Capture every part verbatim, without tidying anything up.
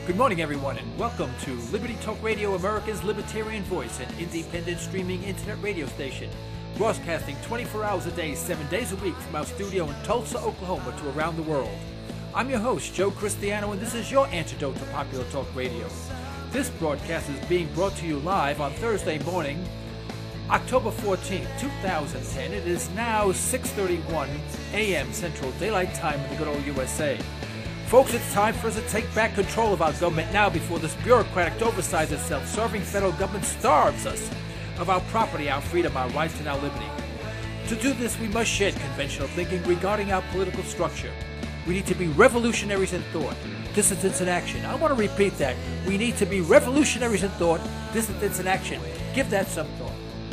Good morning, everyone, and welcome to Liberty Talk Radio, America's libertarian voice and independent streaming internet radio station, broadcasting twenty-four hours a day, seven days a week from our studio in Tulsa, Oklahoma to around the world. I'm your host, Joe Cristiano, and this is your antidote to popular talk radio. This broadcast is being brought to you live on Thursday morning, October fourteenth, two thousand ten. It is now six thirty-one a.m. Central Daylight Time in the good old U S A. Folks, it's time for us to take back control of our government now before this bureaucratic, oversized and self-serving federal government starves us of our property, our freedom, our rights, and our liberty. To do this, we must shed conventional thinking regarding our political structure. We need to be revolutionaries in thought, dissidents in action. I want to repeat that. We need to be revolutionaries in thought, dissidents in action. Give that some thought.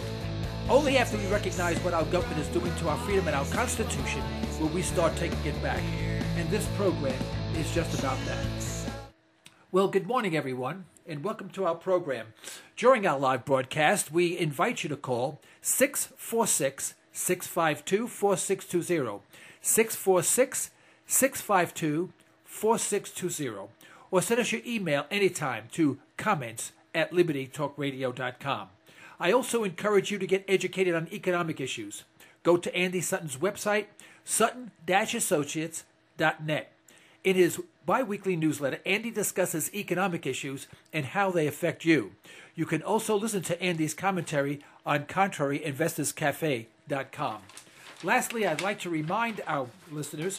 Only after we recognize what our government is doing to our freedom and our Constitution will we start taking it back. And this program is just about that. Well, good morning, everyone, and welcome to our program. During our live broadcast, we invite you to call six four six, six five two, four six two zero, six four six, six five two, four six two zero, or send us your email anytime to comments at liberty talk radio dot com. I also encourage you to get educated on economic issues. Go to Andy Sutton's website, sutton dash associates dot net. In his bi-weekly newsletter, Andy discusses economic issues and how they affect you. You can also listen to Andy's commentary on contrary investors cafe dot com. Lastly, I'd like to remind our listeners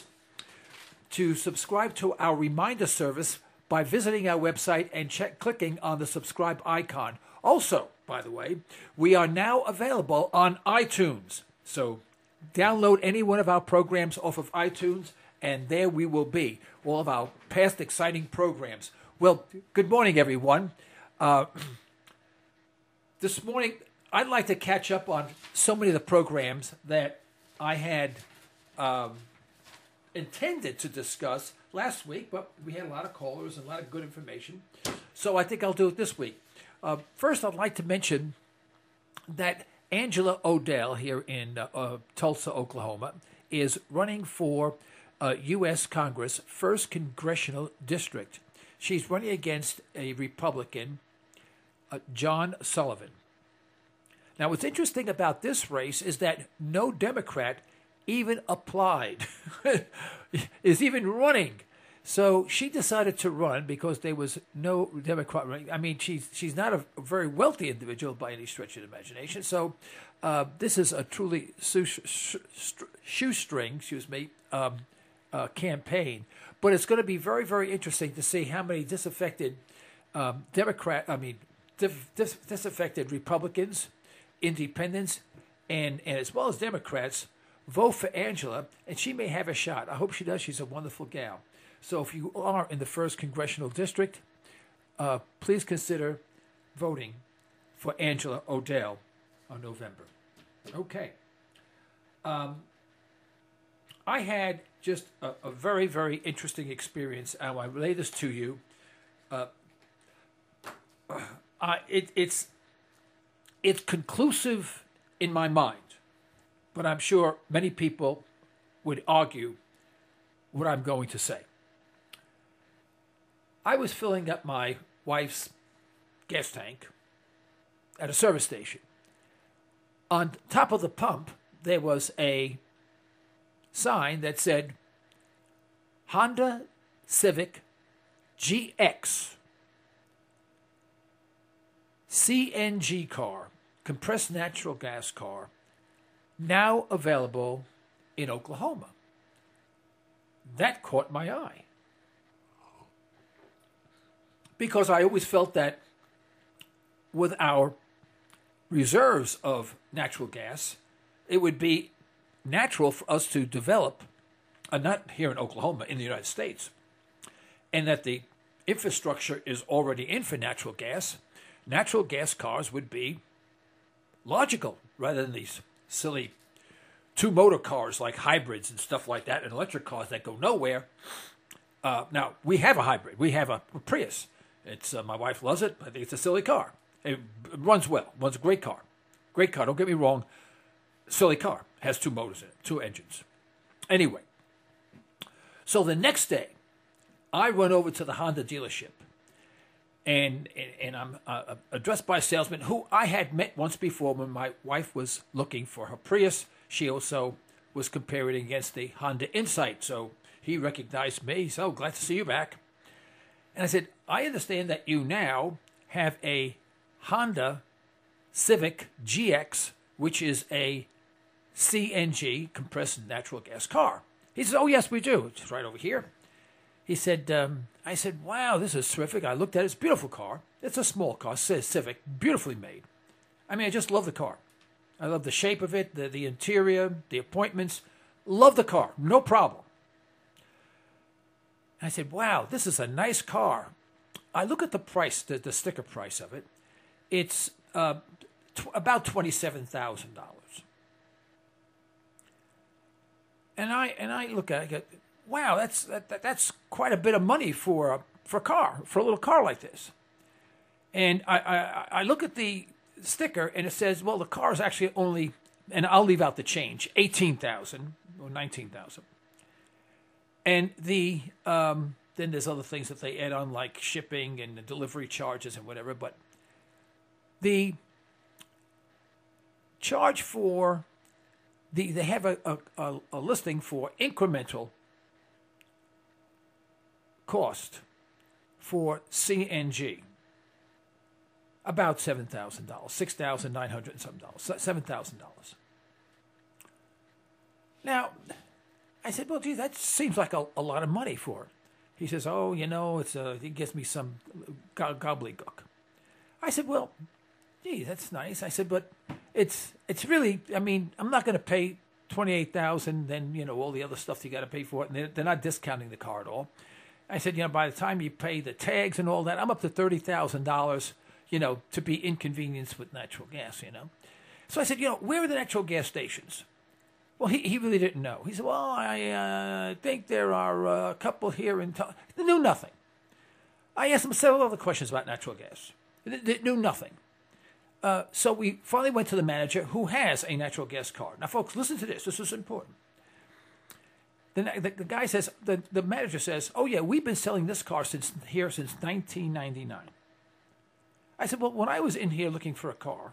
to subscribe to our reminder service by visiting our website and check, clicking on the subscribe icon. Also, by the way, we are now available on iTunes. So download any one of our programs off of iTunes, and there we will be, all of our past exciting programs. Well, good morning, everyone. Uh, this morning, I'd like to catch up on so many of the programs that I had um, intended to discuss last week, but we had a lot of callers and a lot of good information, so I think I'll do it this week. Uh, first, I'd like to mention that Angela O'Dell here in uh, uh, Tulsa, Oklahoma, is running for Uh, U S Congress, first Congressional District. She's running against a Republican, uh, John Sullivan. Now, what's interesting about this race is that no Democrat even applied, is even running. So she decided to run because there was no Democrat running. I mean, she's, she's not a very wealthy individual by any stretch of the imagination. So uh, this is a truly shoestring, excuse me, um, Uh, campaign, but it's going to be very, very interesting to see how many disaffected um, Democrat, I mean, dis- dis- disaffected Republicans, Independents, and, and as well as Democrats vote for Angela, and she may have a shot. I hope she does. She's a wonderful gal. So if you are in the first Congressional District, uh, please consider voting for Angela O'Dell on November. Okay. Um, I had just a, a very, very interesting experience. I want to relay this to you. Uh, uh, it, it's it's conclusive in my mind, but I'm sure many people would argue what I'm going to say. I was filling up my wife's gas tank at a service station. On top of the pump, there was a sign that said Honda Civic G X C N G car, compressed natural gas car, now available in Oklahoma. That caught my eye, because I always felt that with our reserves of natural gas, it would be natural for us to develop, uh, not here in Oklahoma, in the United States, and that the infrastructure is already in for natural gas. Natural gas cars would be logical rather than these silly two-motor cars like hybrids and stuff like that, and electric cars that go nowhere. Uh, now, we have a hybrid. We have a, a Prius. It's uh, my wife loves it. I think it's a silly car. It, it runs well. Runs a great car. Great car. Don't get me wrong. Silly car. Has two motors in it, two engines. Anyway, so the next day, I run over to the Honda dealership, and and, and I'm uh, addressed by a salesman who I had met once before when my wife was looking for her Prius. She also was comparing it against the Honda Insight, so he recognized me. So glad to see you back. And I said, I understand that you now have a Honda Civic G X, which is a C N G, compressed natural gas car. He said, oh, yes, we do. It's right over here. He said, um, I said, wow, this is terrific. I looked at it. It's a beautiful car. It's a small car, says Civic, beautifully made. I mean, I just love the car. I love the shape of it, the, the interior, the appointments. Love the car, no problem. I said, wow, this is a nice car. I look at the price, the, the sticker price of it. It's uh, t- about twenty-seven thousand dollars. And I and I look at it, I go, wow, that's that, that, that's quite a bit of money for a, for a car, for a little car like this. And I, I, I look at the sticker, and it says, well, the car is actually only, and I'll leave out the change, eighteen thousand dollars or nineteen thousand dollars. And the um, then there's other things that they add on, like shipping and the delivery charges and whatever. But the charge for the they have a, a, a listing for incremental cost for C N G, about seven thousand dollars, six thousand nine hundred and some dollars, seven thousand dollars. Now, I said, well, gee, that seems like a, a lot of money for it. He says, oh, you know, it's a, it gives me some go- gobbledygook. I said, well, gee, that's nice. I said, but it's it's really, I mean, I'm not going to pay twenty-eight thousand dollars, then, you know, all the other stuff you got to pay for it, and they're, they're not discounting the car at all. I said, you know, by the time you pay the tags and all that, I'm up to thirty thousand dollars, you know, to be inconvenienced with natural gas, you know. So I said, you know, where are the natural gas stations? Well, he, he really didn't know. He said, well, I uh, think there are uh, a couple here in town. They knew nothing. I asked him several other questions about natural gas. They, they knew nothing. Uh, so we finally went to the manager who has a natural gas car. Now, folks, listen to this. This is important. The, the, the guy says, the, the manager says, oh, yeah, we've been selling this car since here since nineteen ninety-nine. I said, well, when I was in here looking for a car,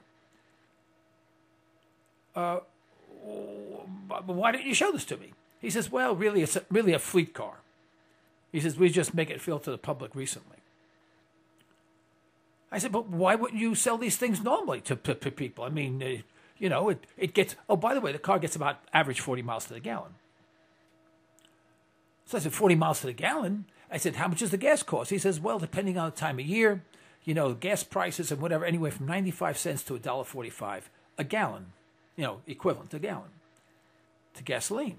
uh, why didn't you show this to me? He says, well, really, it's a, really a fleet car. He says, we just make it feel to the public recently. I said, but why wouldn't you sell these things normally to, to, to people? I mean, uh, you know, it, it gets, oh, by the way, the car gets about average forty miles to the gallon. So I said, forty miles to the gallon? I said, how much does the gas cost? He says, well, depending on the time of year, you know, gas prices and whatever, anywhere from ninety-five cents to one dollar forty-five a gallon, you know, equivalent to a gallon, to gasoline.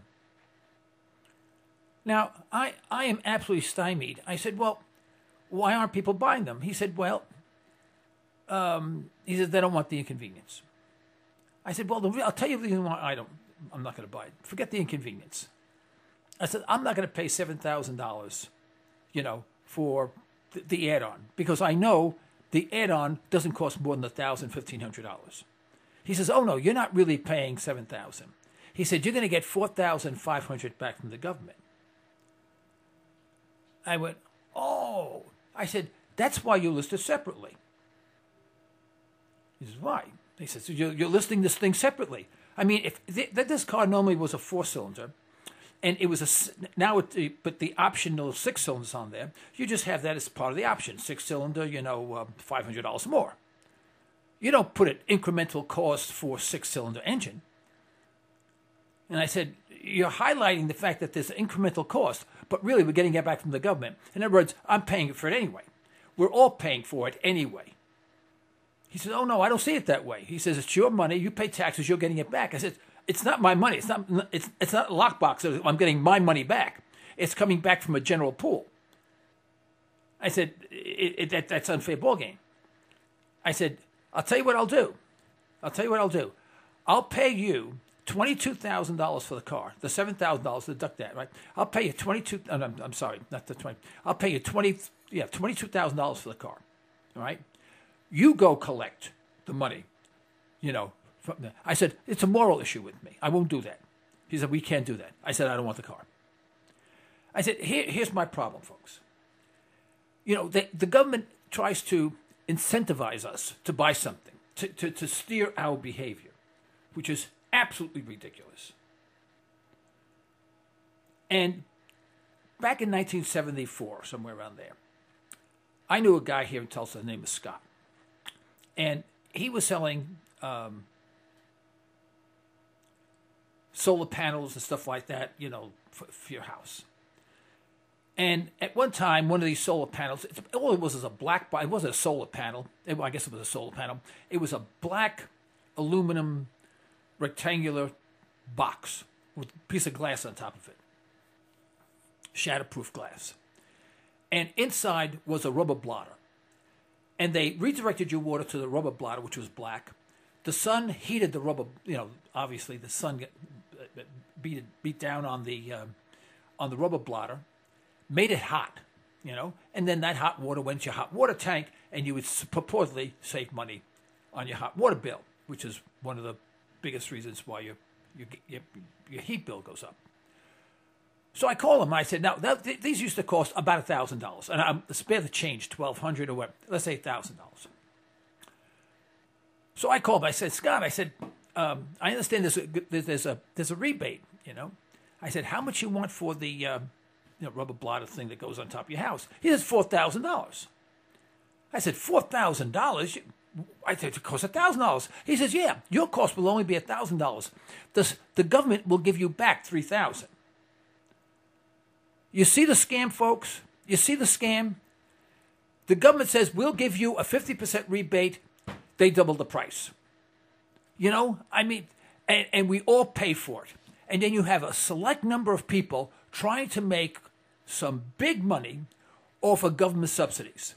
Now, I, I am absolutely stymied. I said, well, why aren't people buying them? He said, well, um, he said, they don't want the inconvenience. I said, well, the, I'll tell you the reason why I don't, I'm not going to buy it. Forget the inconvenience. I said, I'm not going to pay seven thousand dollars, you know, for the, the add-on, because I know the add-on doesn't cost more than one thousand dollars, fifteen hundred dollars. He says, oh, no, you're not really paying seven thousand dollars. He said, you're going to get four thousand five hundred dollars back from the government. I went, oh. I said, that's why you list it separately. He says, why? He says, so you're, you're listing this thing separately. I mean, if th- this car normally was a four-cylinder, and it was a, now it, but the optional six cylinders on there, you just have that as part of the option. Six cylinder, you know, uh, five hundred dollars more. You don't put an incremental cost for six cylinder engine. And I said, you're highlighting the fact that there's an incremental cost, but really we're getting it back from the government. In other words, I'm paying for it anyway. We're all paying for it anyway. He says, oh, no, I don't see it that way. He says, it's your money. You pay taxes. You're getting it back. I said, it's not my money. It's not It's it's not a lockbox. I'm getting my money back. It's coming back from a general pool. I said, it, it, that, that's unfair ballgame. I said, I'll tell you what I'll do. I'll tell you what I'll do. I'll pay you twenty-two thousand dollars for the car. The seven thousand dollars, deduct that, right? I'll pay you twenty-two. Oh, no, I'm, I'm sorry, not the twenty. I'll pay you twenty. Yeah, twenty-two thousand dollars for the car. All right. You go collect the money. You know. From the, I said it's a moral issue with me. I won't do that. He said we can't do that. I said I don't want the car. I said Here, here's my problem, folks. You know, the the government tries to incentivize us to buy something, to, to, to steer our behavior, which is absolutely ridiculous. And back in nineteen seventy-four, somewhere around there, I knew a guy here in Tulsa, his name is Scott. And he was selling um, solar panels and stuff like that, you know, for, for your house. And at one time, one of these solar panels, it's, all it was was a black, it wasn't a solar panel. It, well, I guess it was a solar panel. It was a black aluminum rectangular box with a piece of glass on top of it. Shatterproof glass. And inside was a rubber blotter. And they redirected your water to the rubber blotter, which was black. The sun heated the rubber, you know, obviously the sun get, beat, beat down on the, um, on the rubber blotter, made it hot, you know, and then that hot water went to your hot water tank, and you would purportedly save money on your hot water bill, which is one of the biggest reasons why your, your, your, your heat bill goes up. So I called him. I said, now, that, th- these used to cost about one thousand dollars. And I'm spare the change, twelve hundred dollars or what, let's say one thousand dollars. So I called him. I said, Scott, I said, um, I understand there's a, there's, a, there's a rebate, you know. I said, how much you want for the um, you know, rubber blotter thing that goes on top of your house? He says, four thousand dollars. I said, four thousand dollars? I said, it costs one thousand dollars. He says, yeah, your cost will only be one thousand dollars. The, the government will give you back three thousand dollars. You see the scam, folks? You see the scam? The government says, we'll give you a fifty percent rebate. They double the price. You know, I mean, and, and we all pay for it. And then you have a select number of people trying to make some big money off of government subsidies.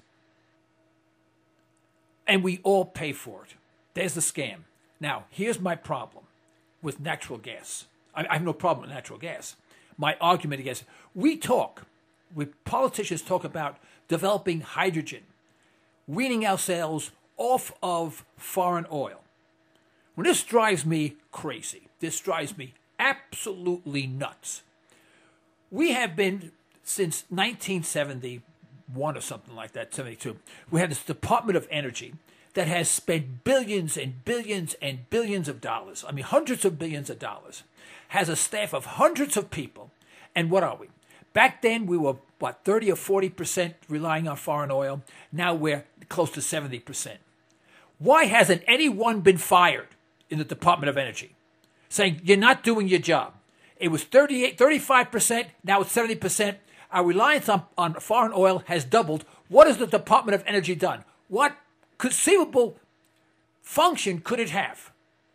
And we all pay for it. There's the scam. Now, here's my problem with natural gas. I, I have no problem with natural gas. My argument against it. We talk, we politicians talk about developing hydrogen, weaning ourselves off of foreign oil. Well, this drives me crazy. This drives me absolutely nuts. We have been, since nineteen seventy-one or something like that, seventy-two, we had this Department of Energy that has spent billions and billions and billions of dollars, I mean hundreds of billions of dollars, has a staff of hundreds of people. And what are we? Back then, we were, what, thirty or forty percent relying on foreign oil. Now we're close to seventy percent. Why hasn't anyone been fired in the Department of Energy saying, you're not doing your job? It was thirty-eight, thirty-five percent. Now it's seventy percent. Our reliance on, on foreign oil has doubled. What has the Department of Energy done? What conceivable function could it have?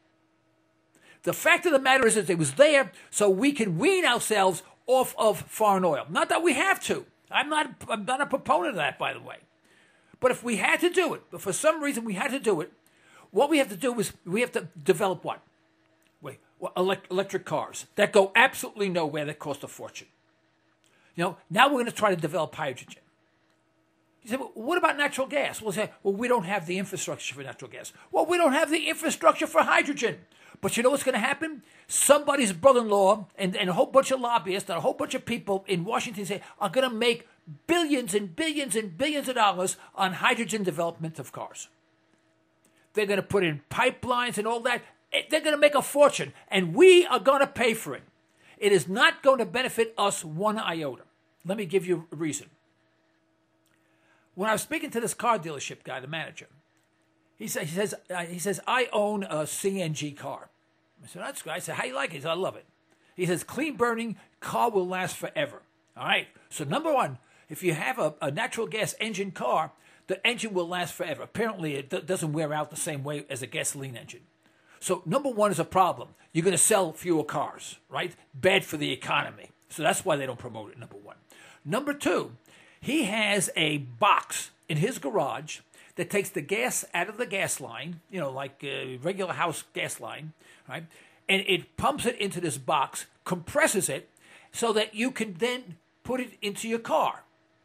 The fact of the matter is that it was there so we can wean ourselves off of foreign oil. Not that we have to. I'm not, I'm not a proponent of that, by the way. But if we had to do it, if for some reason we had to do it, what we have to do is we have to develop what? Wait, well, elect, electric cars that go absolutely nowhere, that cost a fortune. You know, now we're going to try to develop hydrogen. You say, well, what about natural gas? We'll say, well, we don't have the infrastructure for natural gas. Well, we don't have the infrastructure for hydrogen. But you know what's going to happen? Somebody's brother-in-law and, and a whole bunch of lobbyists and a whole bunch of people in Washington say are going to make billions and billions and billions of dollars on hydrogen development of cars. They're going to put in pipelines and all that. They're going to make a fortune, and we are going to pay for it. It is not going to benefit us one iota. Let me give you a reason. When I was speaking to this car dealership guy, the manager, he says, he says, uh, he says, I own a C N G car. I said, that's good. I said, how you like it? He said, I love it. He says, clean burning car will last forever. All right. So number one, if you have a, a natural gas engine car, the engine will last forever. Apparently, it d- doesn't wear out the same way as a gasoline engine. So number one is a problem. You're going to sell fewer cars, right? Bad for the economy. So that's why they don't promote it, number one. Number two, he has a box in his garage that takes the gas out of the gas line, you know, like a regular house gas line, right? And it pumps it into this box, compresses it, so that you can then put it into your car.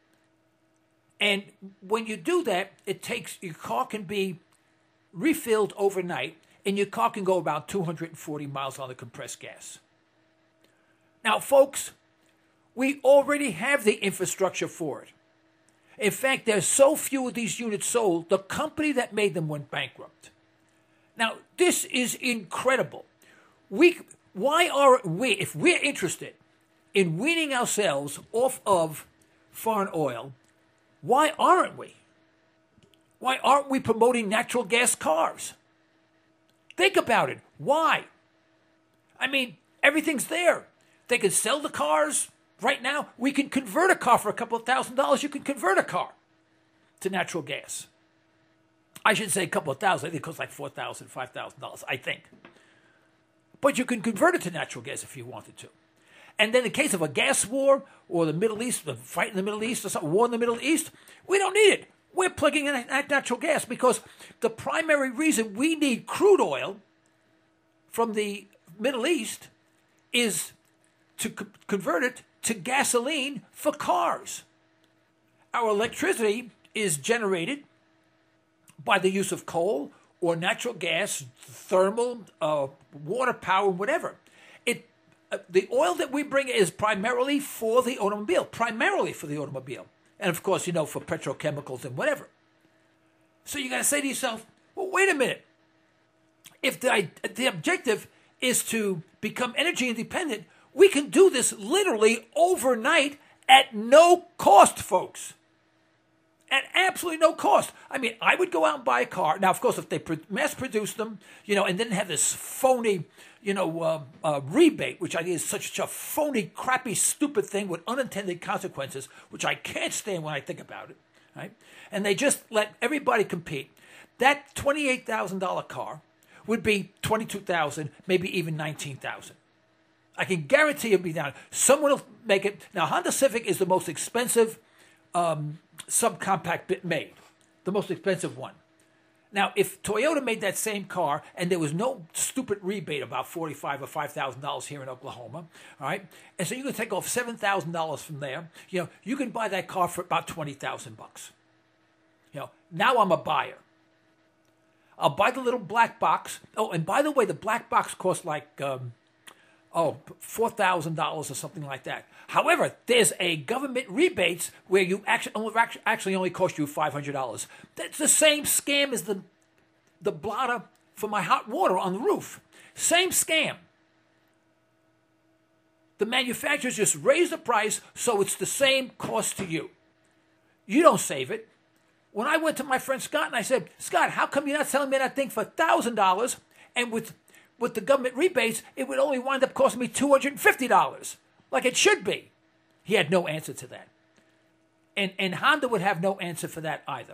And when you do that, it takes, your car can be refilled overnight, and your car can go about two hundred forty miles on the compressed gas. Now, folks, we already have the infrastructure for it. In fact, there's so few of these units sold, the company that made them went bankrupt. Now, this is incredible. We, why are we, if we're interested in weaning ourselves off of foreign oil, why aren't we? Why aren't we promoting natural gas cars? Think about it. Why? I mean, everything's there. They can sell the cars right now. We can convert a car for a couple of thousand dollars. You can convert a car to natural gas. I should say a couple of thousand. I think it costs like four thousand dollars, five thousand dollars, I think. But you can convert it to natural gas if you wanted to. And then in case of a gas war or the Middle East, a fight in the Middle East or some war in the Middle East, we don't need it. We're plugging in natural gas because the primary reason we need crude oil from the Middle East is to co- convert it to gasoline for cars. Our electricity is generated by the use of coal or natural gas, thermal, uh, water power, whatever. It, uh, the oil that we bring is primarily for the automobile, primarily for the automobile. And of course, you know, for petrochemicals and whatever. So you got to say to yourself, well, wait a minute. If the, the objective is to become energy independent, we can do this literally overnight at no cost, folks. At absolutely no cost. I mean, I would go out and buy a car. Now, of course, if they mass produce them, you know, and didn't have this phony, you know, uh, uh, rebate, which I think is such a phony, crappy, stupid thing with unintended consequences, which I can't stand when I think about it, right? And they just let everybody compete. That twenty-eight thousand dollars car would be twenty-two thousand dollars, maybe even nineteen thousand dollars. I can guarantee it'll be down. Someone will make it. Now, Honda Civic is the most expensive um, subcompact bit made, the most expensive one. Now, if Toyota made that same car and there was no stupid rebate about forty-five or five thousand dollars here in Oklahoma, all right, and so you can take off seven thousand dollars from there, you know, you can buy that car for about twenty thousand bucks. You know, now I'm a buyer. I'll buy the little black box. Oh, and by the way, the black box costs like um, oh four thousand dollars or something like that. However, there's a government rebates where you actually actually only cost you five hundred dollars. That's the same scam as the the blotter for my hot water on the roof. Same scam. The manufacturers just raise the price so it's the same cost to you. You don't save it. When I went to my friend Scott and I said, Scott, how come you're not selling me that thing for one thousand dollars? And with with the government rebates, it would only wind up costing me two hundred fifty dollars. Like it should be. He had no answer to that. And, and Honda would have no answer for that either.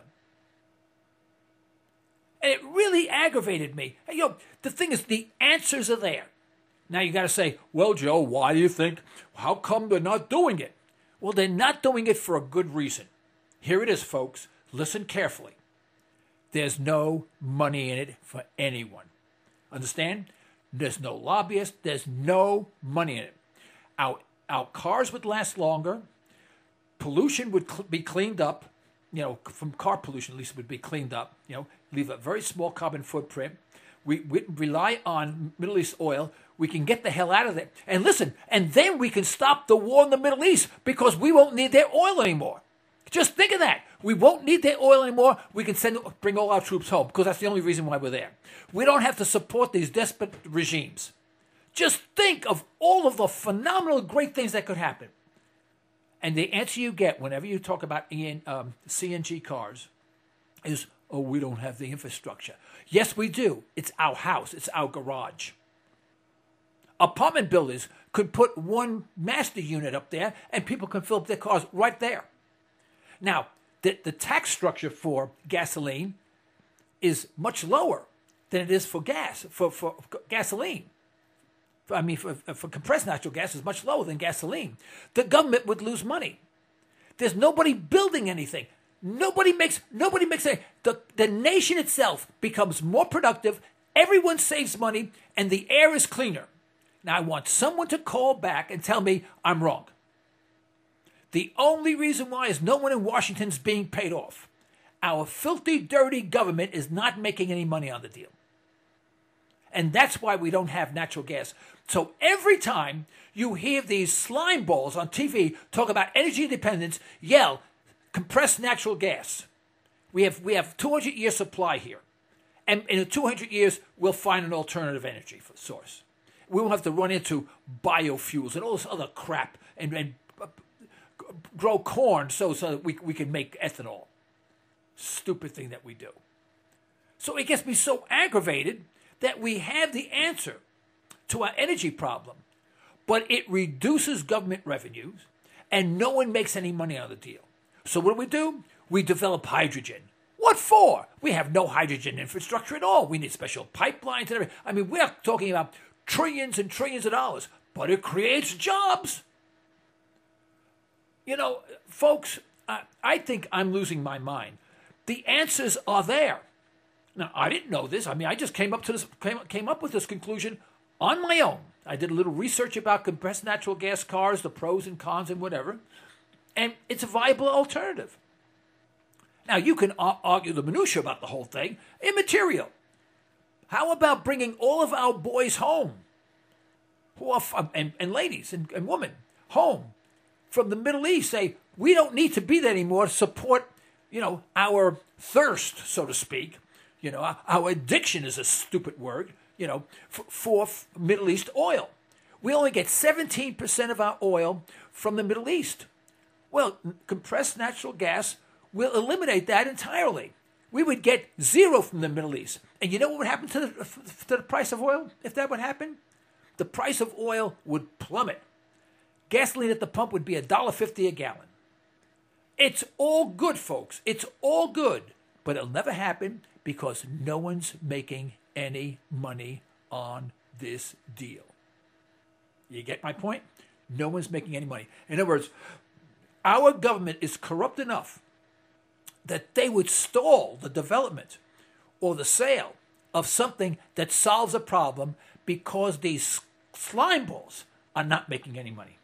And it really aggravated me. You know, the thing is, the answers are there. Now you got to say, well, Joe, why do you think, how come they're not doing it? Well, they're not doing it for a good reason. Here it is, folks. Listen carefully. There's no money in it for anyone. Understand? There's no lobbyist. There's no money in it. Our, our cars would last longer. Pollution would cl- be cleaned up. You know, from car pollution, at least, would be cleaned up. You know, leave a very small carbon footprint. We, we rely on Middle East oil. We can get the hell out of there. And listen, and then we can stop the war in the Middle East because we won't need their oil anymore. Just think of that. We won't need their oil anymore. We can send, bring all our troops home because that's the only reason why we're there. We don't have to support these desperate regimes. Just think of all of the phenomenal great things that could happen. And the answer you get whenever you talk about um, C N G cars is, oh, we don't have the infrastructure. Yes, we do. It's our house. It's our garage. Apartment builders could put one master unit up there and people can fill up their cars right there. Now, the, the tax structure for gasoline is much lower than it is for gas, for, for gasoline. I mean, for, for compressed natural gas is much lower than gasoline. The government would lose money. There's nobody building anything. Nobody makes nobody makes a the, the nation itself becomes more productive, everyone saves money, and the air is cleaner. Now I want someone to call back and tell me I'm wrong. The only reason why is no one in Washington is being paid off. Our filthy, dirty government is not making any money on the deal. And that's why we don't have natural gas. So every time you hear these slime balls on T V talk about energy independence, yell, compressed natural gas. We have we have two hundred year supply here. And in two hundred years, we'll find an alternative energy source. We won't have to run into biofuels and all this other crap and, and grow corn so, so that we, we can make ethanol. Stupid thing that we do. So it gets me so aggravated that we have the answer to our energy problem, but it reduces government revenues and no one makes any money on the deal. So what do we do? We develop hydrogen. What for? We have no hydrogen infrastructure at all. We need special pipelines and everything. I mean, we're talking about trillions and trillions of dollars, but it creates jobs. You know, folks, I, I think I'm losing my mind. The answers are there. Now, I didn't know this. I mean, I just came up to this, came, came up with this conclusion on my own. I did a little research about compressed natural gas cars, the pros and cons and whatever, and it's a viable alternative. Now, you can argue the minutia about the whole thing. Immaterial. How about bringing all of our boys home, who are and, and ladies and, and women home from the Middle East? Say, we don't need to be there anymore to support, you know, our thirst, so to speak. You know, our addiction is a stupid word, you know, for, for Middle East oil. We only get seventeen percent of our oil from the Middle East. Well, compressed natural gas will eliminate that entirely. We would get zero from the Middle East. And you know what would happen to the, to the price of oil if that would happen? The price of oil would plummet. Gasoline at the pump would be one dollar fifty a gallon. It's all good, folks. It's all good. But it'll never happen because no one's making any money on this deal. You get my point? No one's making any money. In other words, our government is corrupt enough that they would stall the development or the sale of something that solves a problem because these slime balls are not making any money.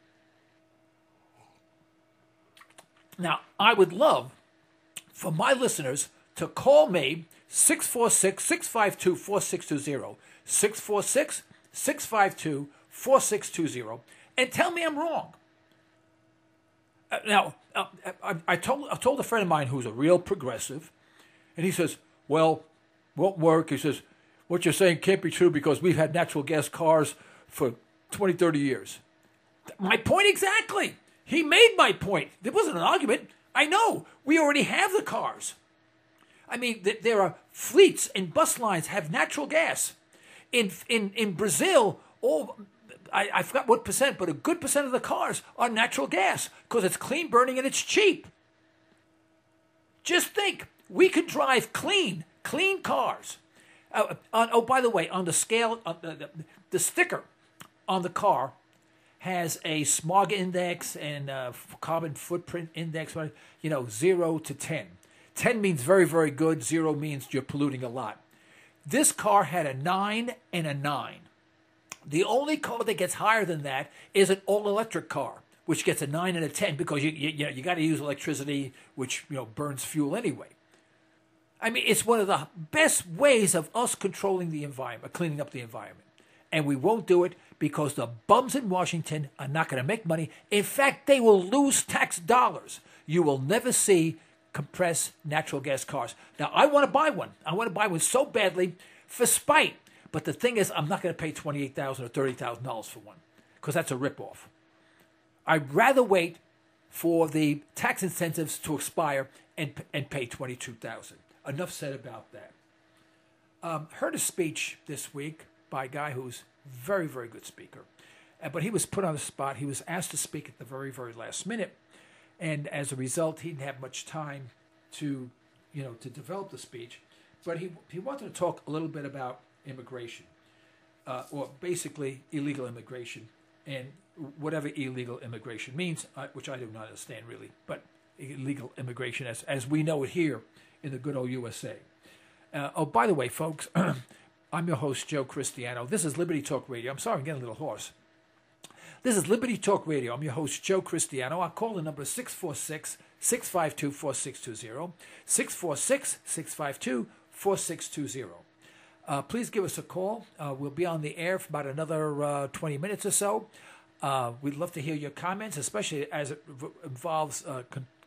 Now, I would love for my listeners to call me six four six, six five two, four six two zero, six four six, six five two, four six two zero, and tell me I'm wrong. Uh, now, uh, I, I, told, I told a friend of mine who's a real progressive, and he says, well, won't work. He says, what you're saying can't be true because we've had natural gas cars for twenty, thirty years. My point exactly. He made my point. There wasn't an argument. I know. We already have the cars. I mean, th- there are fleets and bus lines have natural gas. In in in Brazil, all I, I forgot what percent, but a good percent of the cars are natural gas because it's clean burning and it's cheap. Just think, we could drive clean, clean cars. Uh, on, oh, by the way, on the scale, uh, the, the, the sticker on the car has a smog index and a carbon footprint index, you know, zero to ten. ten means very, very good. Zero means you're polluting a lot. This car had a nine and a nine. The only car that gets higher than that is an all-electric car, which gets a nine and a ten because you you, you know you got to use electricity, which you know burns fuel anyway. I mean, it's one of the best ways of us controlling the environment, cleaning up the environment, and we won't do it because the bums in Washington are not going to make money. In fact, they will lose tax dollars. You will never see compressed natural gas cars. Now, I want to buy one. I want to buy one so badly for spite. But the thing is, I'm not going to pay twenty-eight thousand dollars or thirty thousand dollars for one because that's a ripoff. I'd rather wait for the tax incentives to expire and, and pay twenty-two thousand dollars. Enough said about that. Um, heard a speech this week by a guy who's very, very good speaker. Uh, but he was put on the spot. He was asked to speak at the very, very last minute. And as a result, he didn't have much time to, you know, to develop the speech. But he he wanted to talk a little bit about immigration, uh, or basically illegal immigration, and whatever illegal immigration means, uh, which I do not understand really, but illegal immigration as, as we know it here in the good old U S A. Uh, oh, by the way, folks, I'm your host, Joe Cristiano. This is Liberty Talk Radio. I'm sorry, I'm getting a little hoarse. This is Liberty Talk Radio. I'm your host, Joe Cristiano. I'll call the number six four six, six five two, four six two zero, six four six, six five two, four six two zero. Uh, please give us a call. Uh, we'll be on the air for about another uh, twenty minutes or so. Uh, we'd love to hear your comments, especially as it v- involves uh, con-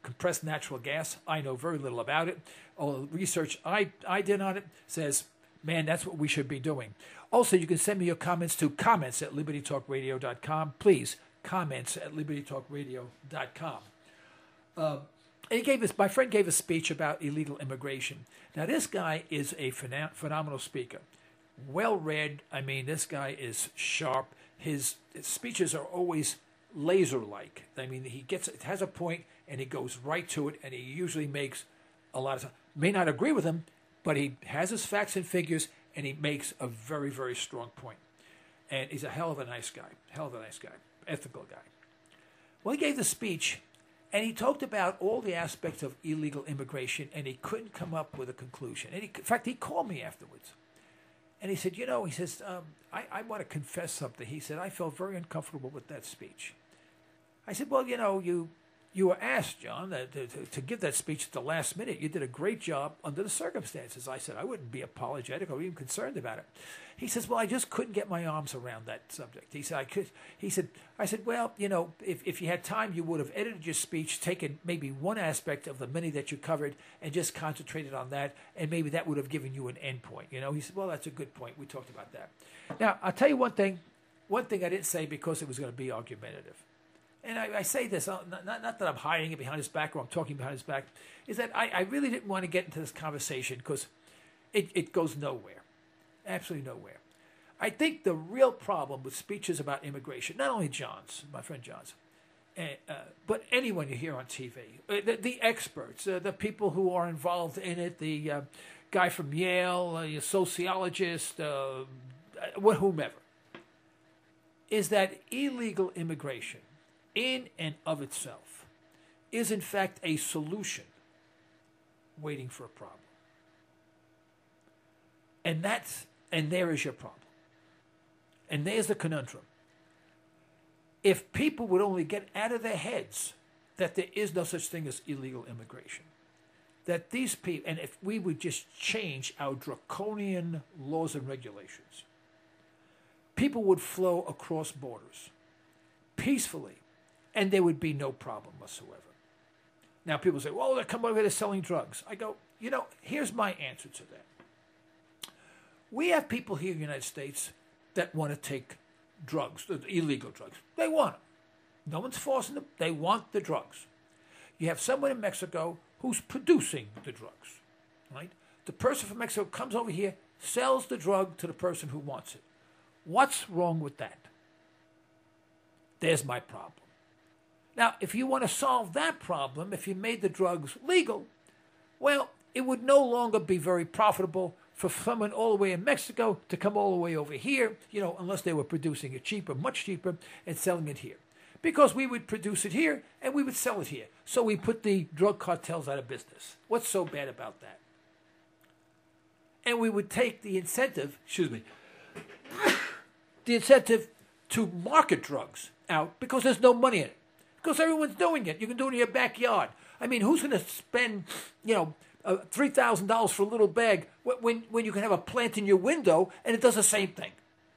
compressed natural gas. I know very little about it. All the research I, I did on it says, man, that's what we should be doing. Also, you can send me your comments to comments at liberty talk radio dot com. Please, comments at liberty talk radio dot com. Uh, and he gave us, my friend gave a speech about illegal immigration. Now, this guy is a phenom- phenomenal speaker. Well-read. I mean, this guy is sharp. His, his speeches are always laser-like. I mean, he gets it has a point, and he goes right to it, and he usually makes a lot of, may not agree with him, but he has his facts and figures, and he makes a very, very strong point. And he's a hell of a nice guy, hell of a nice guy, ethical guy. Well, he gave the speech, and he talked about all the aspects of illegal immigration, and he couldn't come up with a conclusion. And he, in fact, he called me afterwards. And he said, you know, he says, um, I, I want to confess something. He said, I felt very uncomfortable with that speech. I said, well, you know, you you were asked, John, that, to, to give that speech at the last minute. You did a great job under the circumstances. I said, I wouldn't be apologetic or even concerned about it. He says, well, I just couldn't get my arms around that subject. He said, I could. He said, I said, well, you know, if, if you had time, you would have edited your speech, taken maybe one aspect of the many that you covered and just concentrated on that, and maybe that would have given you an end point. You know, he said, well, that's a good point. We talked about that. Now, I'll tell you one thing. One thing I didn't say because it was going to be argumentative. And I, I say this, not, not, not that I'm hiding it behind his back or I'm talking behind his back, is that I, I really didn't want to get into this conversation because it, it goes nowhere. Absolutely nowhere. I think the real problem with speeches about immigration, not only John's, my friend John's, uh, uh, but anyone you hear on T V, uh, the, the experts, uh, the people who are involved in it, the uh, guy from Yale, uh, a sociologist, uh, whomever, is that illegal immigration in and of itself is in fact a solution waiting for a problem. And that's and there is your problem. And there's the conundrum. If people would only get out of their heads that there is no such thing as illegal immigration, that these people, and if we would just change our draconian laws and regulations, people would flow across borders peacefully, and there would be no problem whatsoever. Now, people say, well, they're coming over here, they're selling drugs. I go, you know, here's my answer to that. We have people here in the United States that want to take drugs, illegal drugs. They want them. No one's forcing them. They want the drugs. You have someone in Mexico who's producing the drugs, right? The person from Mexico comes over here, sells the drug to the person who wants it. What's wrong with that? There's my problem. Now, if you want to solve that problem, if you made the drugs legal, well, it would no longer be very profitable for someone all the way in Mexico to come all the way over here, you know, unless they were producing it cheaper, much cheaper, and selling it here. Because we would produce it here and we would sell it here. So we put the drug cartels out of business. What's so bad about that? And we would take the incentive, excuse me, the incentive to market drugs out because there's no money in it. Because everyone's doing it. You can do it in your backyard. I mean, who's going to spend, you know, uh, three thousand dollars for a little bag when, when you can have a plant in your window and it does the same thing?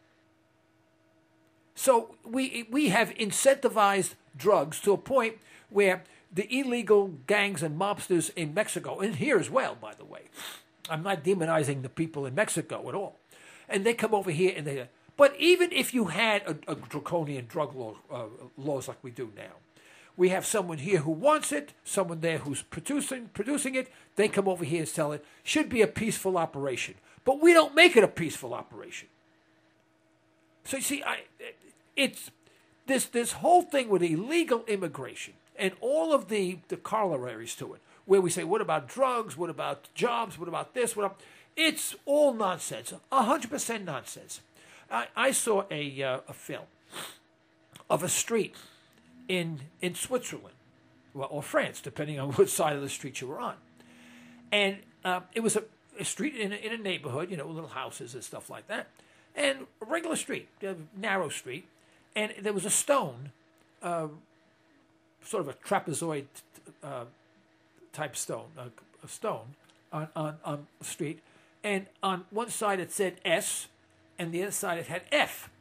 So we we have incentivized drugs to a point where the illegal gangs and mobsters in Mexico, and here as well, by the way, I'm not demonizing the people in Mexico at all, and they come over here and they. But even if you had a, a draconian drug law, uh, laws like we do now, we have someone here who wants it, someone there who's producing producing it. They come over here and sell it. Should be a peaceful operation, but we don't make it a peaceful operation. So you see, I, it's this this whole thing with illegal immigration and all of the, the corollaries to it, where we say, what about drugs? What about jobs? What about this? What about, it's all nonsense, one hundred percent nonsense. I, I saw a, uh, a film of a street in in Switzerland, well, or France, depending on which side of the street you were on. And uh, it was a, a street in a, in a neighborhood, you know, little houses and stuff like that. And a regular street, a narrow street, and there was a stone, uh, sort of a trapezoid uh, type stone, a, a stone on, on, on the street. And on one side it said S, and the other side it had F.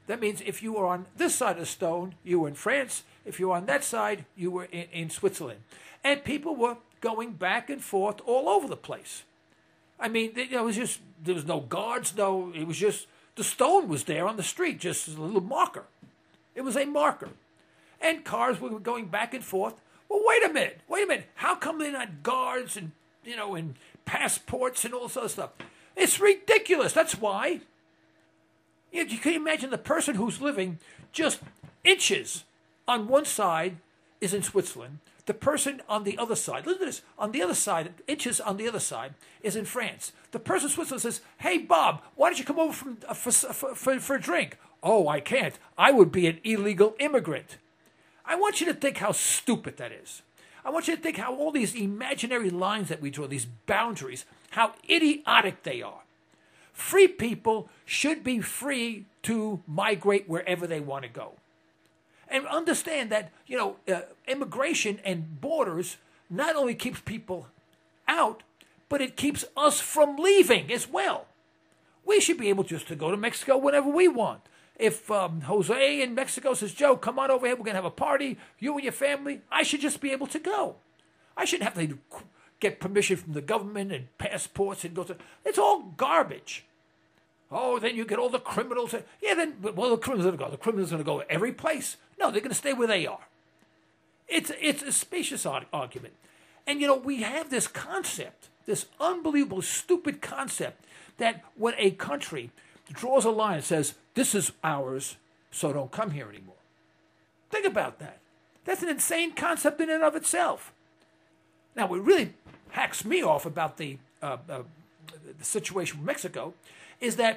That means if you were on this side of the stone, you were in France. If you were on that side, you were in, in Switzerland. And people were going back and forth all over the place. I mean, you know, it was just, there was no guards, no, it was just, the stone was there on the street, just as a little marker. It was a marker. And cars were going back and forth. Well, wait a minute, wait a minute. How come they're not guards and, you know, and passports and all sorts of stuff? It's ridiculous. That's why. You, you can imagine the person who's living just inches on one side is in Switzerland. The person on the other side, listen to this, on the other side, inches on the other side, is in France. The person in Switzerland says, hey, Bob, why don't you come over from, uh, for, for, for, for a drink? Oh, I can't. I would be an illegal immigrant. I want you to think how stupid that is. I want you to think how all these imaginary lines that we draw, these boundaries, how idiotic they are. Free people should be free to migrate wherever they want to go. And understand that, you know, uh, immigration and borders not only keeps people out, but it keeps us from leaving as well. We should be able just to go to Mexico whenever we want. If um, Jose in Mexico says, Joe, come on over here, we're going to have a party, you and your family, I should just be able to go. I shouldn't have to get permission from the government and passports and go to... It's all garbage. Oh, then you get all the criminals. Yeah, then, well, the criminals are going to go. The criminals are going to go every place. No, they're going to stay where they are. It's, it's a specious argument. And, you know, we have this concept, this unbelievable, stupid concept that when a country draws a line and says, this is ours, so don't come here anymore. Think about that. That's an insane concept in and of itself. Now, what really hacks me off about the, uh, uh, the situation with Mexico is that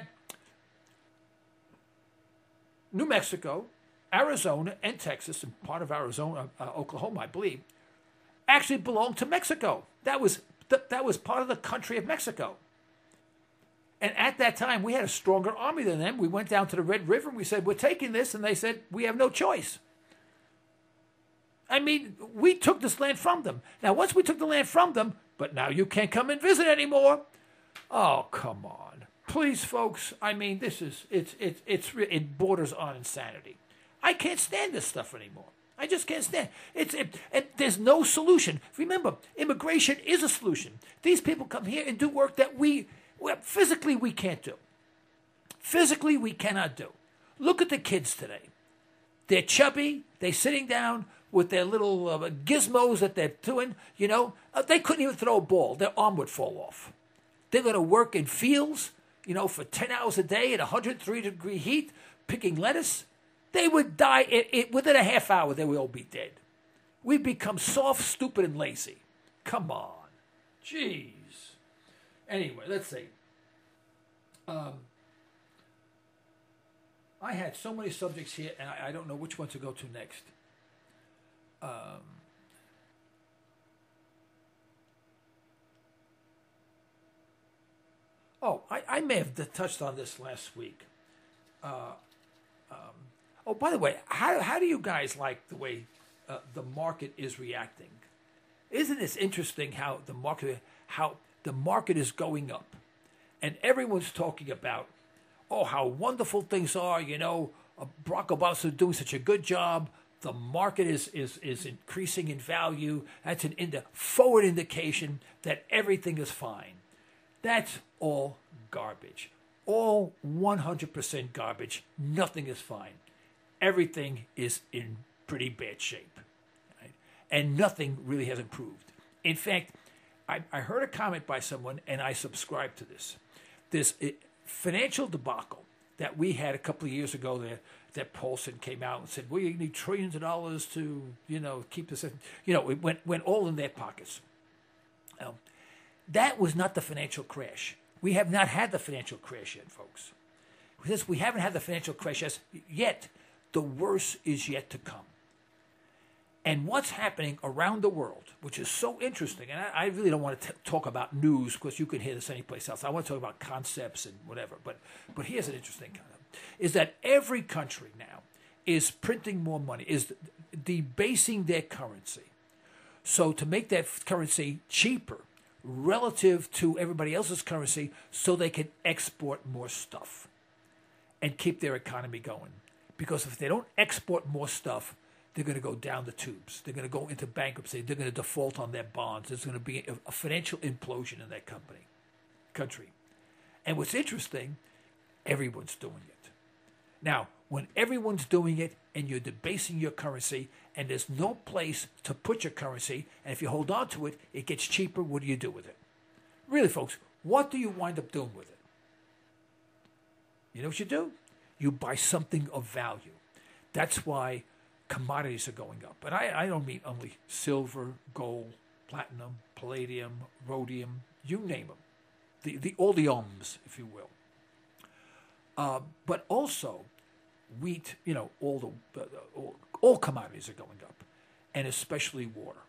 New Mexico, Arizona, and Texas, and part of Arizona, uh, Oklahoma, I believe, actually belonged to Mexico. That was th- that was part of the country of Mexico. And at that time, we had a stronger army than them. We went down to the Red River and we said, we're taking this. And they said, we have no choice. I mean, we took this land from them. Now, once we took the land from them, but now you can't come and visit anymore. Oh, come on. Please, folks, I mean, this is, it's, it's, it's, it borders on insanity. I can't stand this stuff anymore. I just can't stand it. It's, it, it, there's no solution. Remember, immigration is a solution. These people come here and do work that we, well, physically we can't do. Physically we cannot do. Look at the kids today. They're chubby. They're sitting down with their little uh, gizmos that they're doing. You know, uh, they couldn't even throw a ball. Their arm would fall off. They're going to work in fields, you know, for ten hours a day at one hundred three degree heat, picking lettuce. They would die it, it, within a half hour. They would all be dead. We've become soft, stupid, and lazy. Come on. Jeez. Anyway, let's see. Um, I had so many subjects here, and I, I don't know which one to go to next. Um, oh, I, I may have touched on this last week. Uh, um, oh, by the way, how how do you guys like the way uh, the market is reacting? Isn't this interesting how the market how the market is going up, and everyone's talking about, oh, how wonderful things are. You know, uh, Barack Obama's doing such a good job. The market is is is increasing in value. That's an ind- forward indication that everything is fine. That's all garbage. All one hundred percent garbage. Nothing is fine. Everything is in pretty bad shape. Right? And nothing really has improved. In fact, I, I heard a comment by someone, and I subscribe to this. This uh, financial debacle that we had a couple of years ago there, that Paulson came out and said, we need trillions of dollars to, you know, keep this, you know, it went, went all in their pockets. Um, that was not the financial crash. We have not had the financial crash yet, folks. Since we haven't had the financial crash yet, the worst is yet to come. And what's happening around the world, which is so interesting, and I, I really don't want to t- talk about news because you can hear this anyplace else. I want to talk about concepts and whatever. But but here's an interesting concept, is that every country now is printing more money, is debasing their currency. So to make that currency cheaper relative to everybody else's currency so they can export more stuff. and keep their economy going. Because if they don't export more stuff, they're going to go down the tubes. They're going to go into bankruptcy. They're going to default on their bonds. There's going to be a, a financial implosion in that company, country. And what's interesting, everyone's doing it. Now, when everyone's doing it and you're debasing your currency and there's no place to put your currency, and if you hold on to it, it gets cheaper, what do you do with it? Really, folks, what do you wind up doing with it? You know what you do? You buy something of value. That's why commodities are going up. And I, I don't mean only silver, gold, platinum, palladium, rhodium, you name them. The, the, all the ums, if you will. Uh, but also, wheat, you know, all the uh, all, all commodities are going up, and especially water.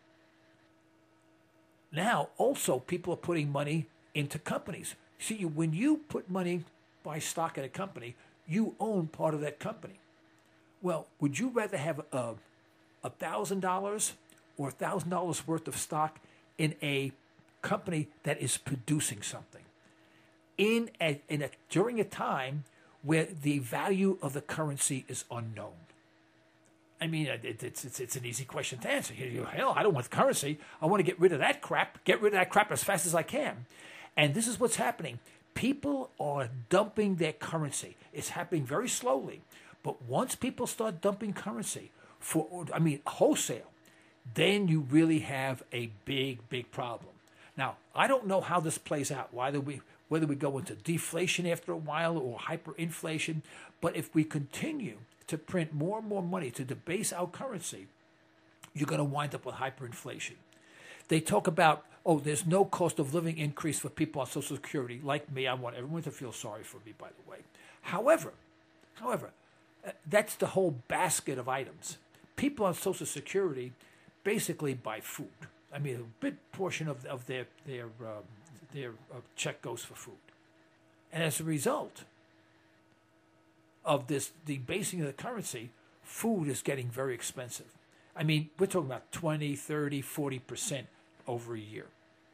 Now, also, people are putting money into companies. See, when you put money, buy stock in a company, you own part of that company. Well, would you rather have a a thousand dollars or a thousand dollars worth of stock in a company that is producing something in a, in a during a time where the value of the currency is unknown? I mean, it, it's it's it's an easy question to answer. You go, hell, I don't want currency. I want to get rid of that crap. Get rid of that crap as fast as I can. And this is what's happening. People are dumping their currency. It's happening very slowly. But once people start dumping currency for, I mean, wholesale, then you really have a big, big problem. Now, I don't know how this plays out, whether we, whether we go into deflation after a while or hyperinflation. But if we continue to print more and more money to debase our currency, you're going to wind up with hyperinflation. They talk about, oh, there's no cost of living increase for people on Social Security. Like me, I want everyone to feel sorry for me, by the way. However, however, that's the whole basket of items. People on Social Security basically buy food. I mean, a big portion of, of their their um, their uh, check goes for food, and as a result of this debasing of the currency, food is getting very expensive. I mean, we're talking about twenty, thirty, forty percent over a year.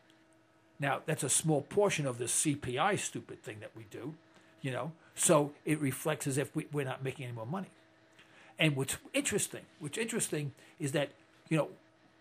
Now, that's a small portion of the C P I stupid thing that we do, you know, so it reflects as if we, we're not making any more money. And what's interesting, what's interesting is that, you know,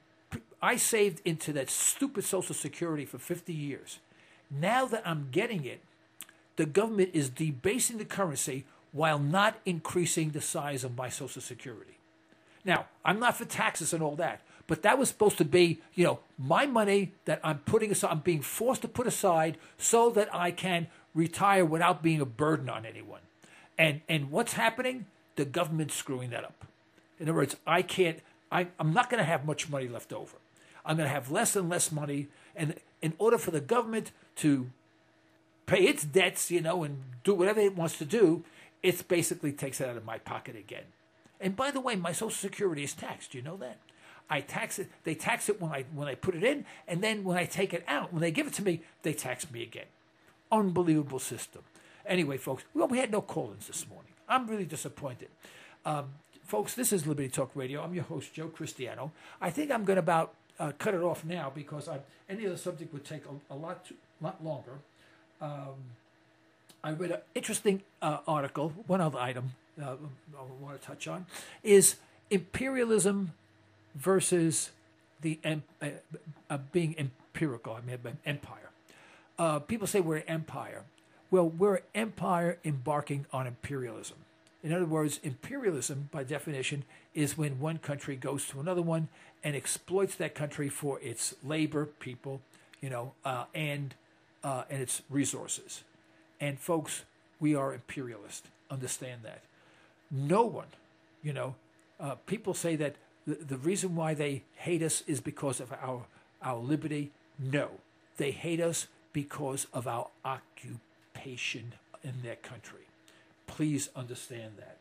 I saved into that stupid Social Security for fifty years. Now that I'm getting it, the government is debasing the currency while not increasing the size of my Social Security. Now, I'm not for taxes and all that, but that was supposed to be, you know, my money that I'm putting aside, I'm being forced to put aside so that I can retire without being a burden on anyone. And and what's happening? The government's screwing that up. In other words, I can't, I, I'm not going to have much money left over. I'm going to have less and less money. And in order for the government to pay its debts, you know, and do whatever it wants to do, it basically takes it out of my pocket again. And by the way, my Social Security is taxed. Do you know that? I tax it. They tax it when I when I put it in, and then when I take it out, when they give it to me, they tax me again. Unbelievable system. Anyway, folks, well, we had no call-ins this morning. I'm really disappointed. Um, folks, this is Liberty Talk Radio. I'm your host, Joe Cristiano. I think I'm going to about uh, cut it off now because I, any other subject would take a, a lot too, lot longer. Um, I read an interesting uh, article. One other item uh, I want to touch on is imperialism versus the uh, uh, being empirical. I mean, empire. Uh, people say we're an empire. Well, we're an empire embarking on imperialism. In other words, imperialism, by definition, is when one country goes to another one and exploits that country for its labor, people, you know, uh, and uh, and its resources. And folks, we are imperialist. Understand that. No one, you know, uh, people say that the, the reason why they hate us is because of our our liberty. No, they hate us because of our occupation in their country. Please understand that.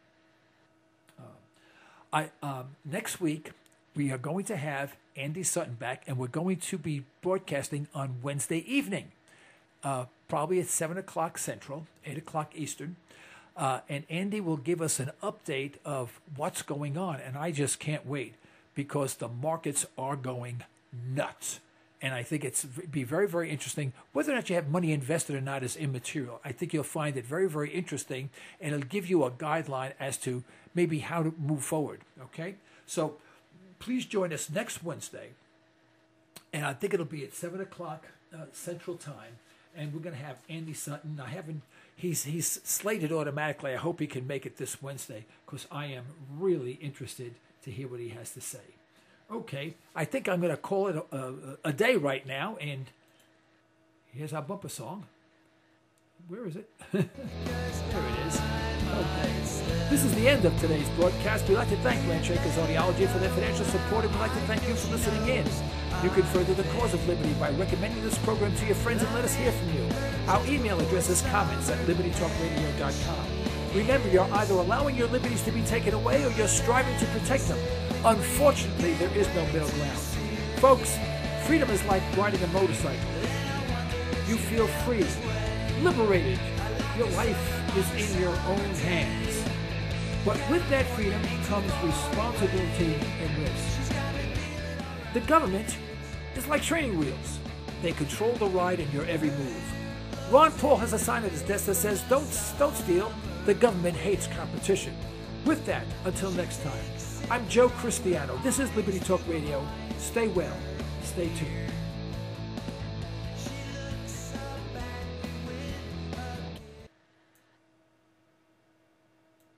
Uh, I um, next week we are going to have Andy Sutton back, and we're going to be broadcasting on Wednesday evening, uh, probably at seven o'clock Central, eight o'clock Eastern. Uh, and Andy will give us an update of what's going on, and I just can't wait because the markets are going nuts. And I think it's be very, very interesting. Whether or not you have money invested or not is immaterial. I think you'll find it very, very interesting, and it'll give you a guideline as to maybe how to move forward, okay? So please join us next Wednesday, and I think it'll be at seven o'clock uh, Central Time, and we're going to have Andy Sutton. I haven't, he's, he's slated automatically. I hope he can make it this Wednesday, because I am really interested to hear what he has to say. Okay, I think I'm going to call it a, a, a day right now, and here's our bumper song. Where is it? There it is. Okay. This is the end of today's broadcast. We'd like to thank Landshakers Audiology for their financial support, and we'd like to thank you for listening in. You can further the cause of liberty by recommending this program to your friends and let us hear from you. Our email address is comments at liberty talk radio dot com. Remember, you're either allowing your liberties to be taken away or you're striving to protect them. Unfortunately, there is no middle ground. Folks, freedom is like riding a motorcycle. You feel free, liberated. Your life is in your own hands. But with that freedom comes responsibility and risk. The government is like training wheels. They control the ride in your every move. Ron Paul has a sign at his desk that says, don't, don't steal. The government hates competition. With that, until next time, I'm Joe Cristiano. This is Liberty Talk Radio. Stay well. Stay tuned.